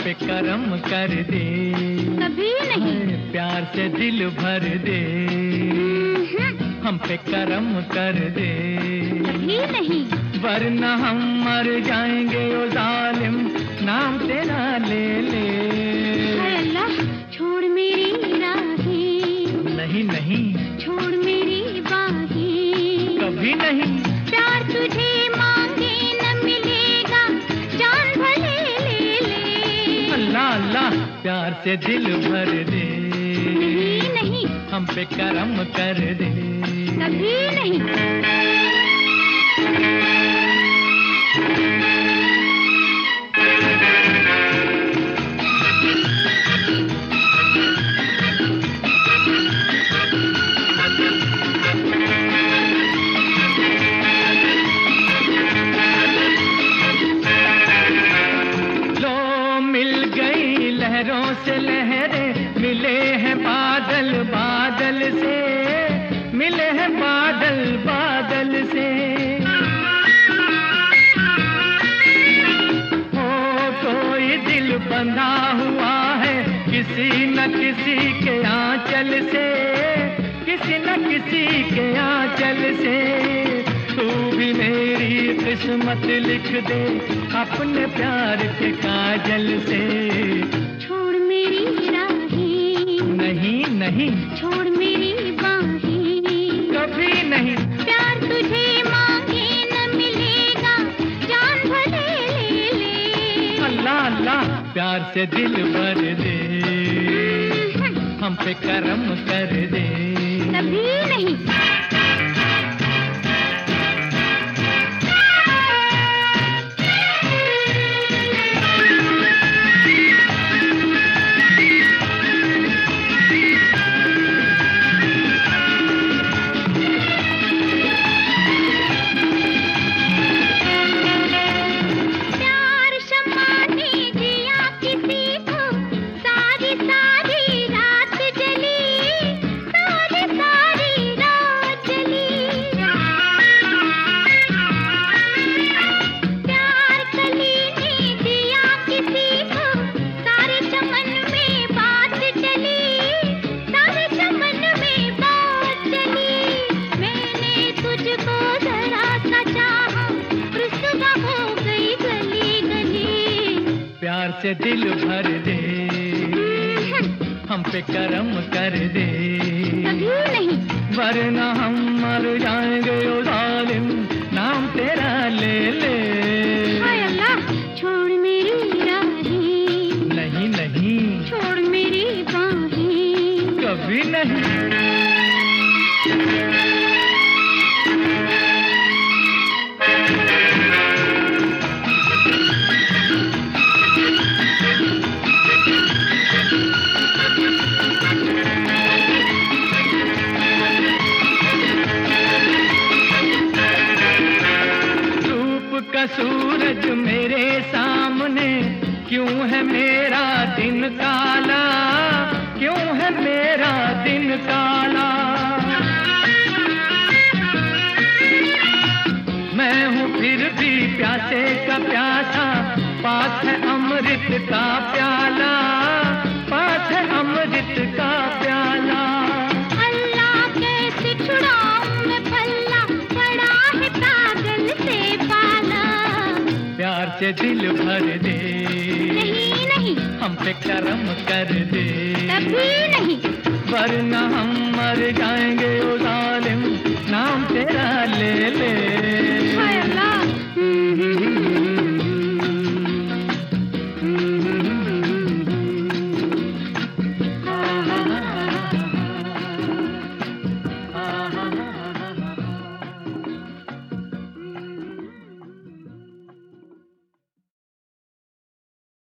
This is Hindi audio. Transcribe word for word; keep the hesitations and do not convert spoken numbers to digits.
पे करम कर दे, कभी नहीं। प्यार से दिल भर दे, हम पे करम कर दे, कभी नहीं। वरना हम मर जाएंगे ओ जालिम, नाम तेरा ले ले। हाय अल्लाह, छोड़ मेरी राहें, नहीं नहीं, छोड़ मेरी बाहें, कभी नहीं। प्यार तुझे मांगे न मिलेगा, जान भले ले ले। अल्लाह अल्लाह, प्यार से दिल भर दे, नहीं नहीं, हम पे करम कर दे, कभी नहीं। लहरों से लहरें मिले हैं बादल बादल से, मिले हैं बादल बादल से। हो कोई दिल बंधा हुआ है किसी न किसी के आंचल से, किसी न किसी के आंचल से। तू भी मेरी किस्मत लिख दे अपने प्यार के काजल से। छोड़ मेरी राहें, नहीं नहीं, छोड़ मेरी बाहें, कभी नहीं। प्यार तुझे मांगे न मिलेगा, जान भले ले ले। अल्लाह अल्लाह, प्यार से दिल भर दे, हम पे करम कर दे, कभी नहीं। प्यार से दिल भर दे, हम पे करम कर दे, कभी नहीं। वरना हम मर जाएंगे ओ जालिम, नाम तेरा ले ले। हाय अल्लाह, छोड़ मेरी राहें, नहीं नहीं, छोड़ मेरी बाहें, कभी नहीं। का सूरज मेरे सामने क्यों है मेरा दिन काला, क्यों है मेरा दिन काला। मैं हूँ फिर भी प्यासे का प्यासा, पास है अमृत का प्याला, पास है अमृत का प्याला। अल्लाह कैसे छुड़ाऊं मैं पल्ला, पड़ा है पागल से पाला। प्यार से दिल भर दे, नहीं नहीं, हम पे करम कर दे, कभी नहीं। वरना हम मर जाएंगे ओ जालिम, नाम तेरा ले ले।